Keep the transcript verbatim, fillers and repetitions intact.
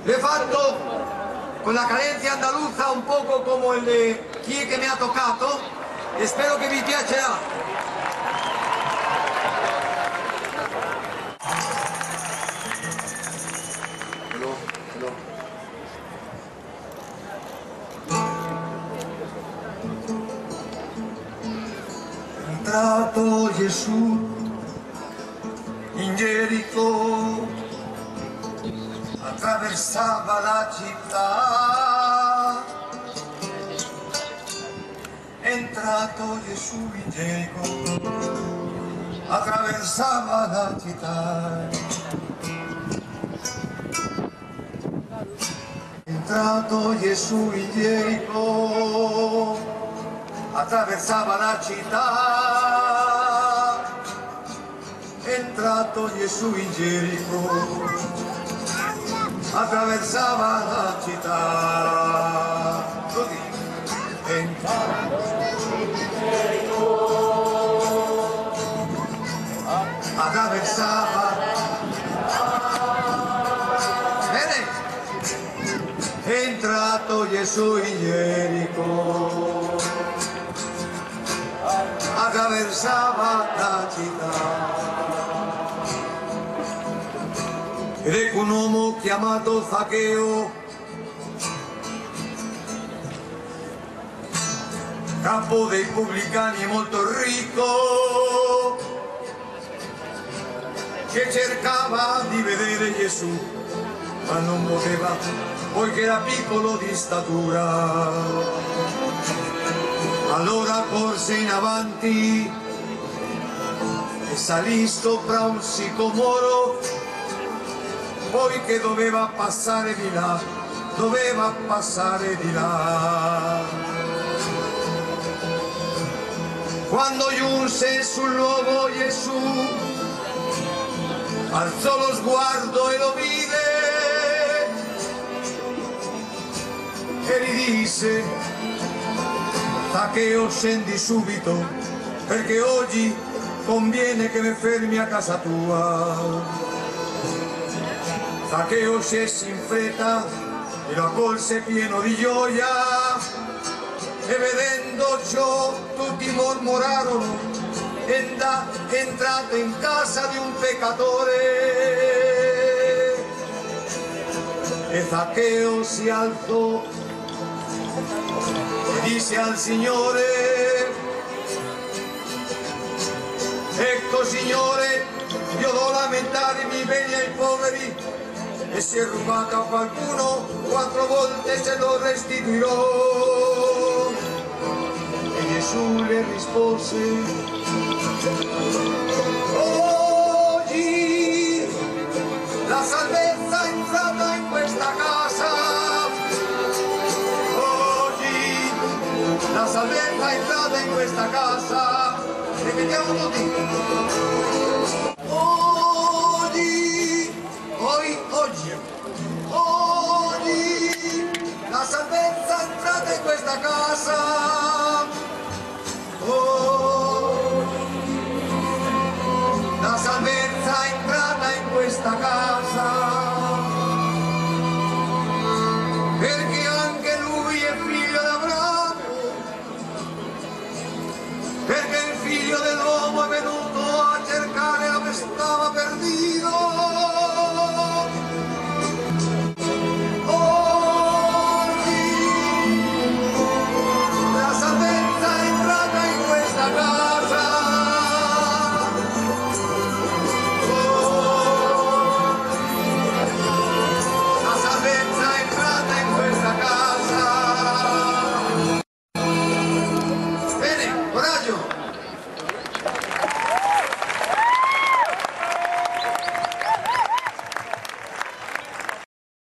Lo he fatto con la cadencia andaluza un poco como el de Chi è che mi ha toccato e spero che vi piacerà. Hello, hello. È entrato Gesù in Gerico, attraversava la città. È entrato Gesù in Gerico, attraversava la città. È entrato Gesù in Gerico, attraversava la città. È entrato Gesù in Gerico, attraversava la città. Così. È entrato in Gerico, attraversava. Bene. È entrato Gesù in Gerico, attraversava la città. Ed ecco un uomo chiamato Zaccheo, capo dei pubblicani e molto ricco, che cercava di vedere Gesù, ma non poteva, poiché era piccolo di statura. Allora corse in avanti e salì sopra un sicomoro, poiché doveva passare di là, doveva passare di là. Quando giunse sul luogo Gesù, alzò lo sguardo e lo vide e gli disse: Zaccheo, scendi subito, perché oggi conviene che mi fermi a casa tua. Zaccheo scese in fretta e lo accolse pieno di gioia, e vedendo ciò tutti mormorarono: è entrato in casa di un peccatore. E Zaccheo si alzò e disse al Signore: ecco Signore, io do lamentare i miei beni ai poveri, e se è rubato a qualcuno, quattro volte se lo restituirò. E Gesù le rispose: oggi la salvezza è entrata in questa casa. Oggi la salvezza è entrata in questa casa. Ripetiamo tutti. Oggi, oggi, la salvezza è entrata in questa casa. Oh, la salvezza è entrata in questa casa.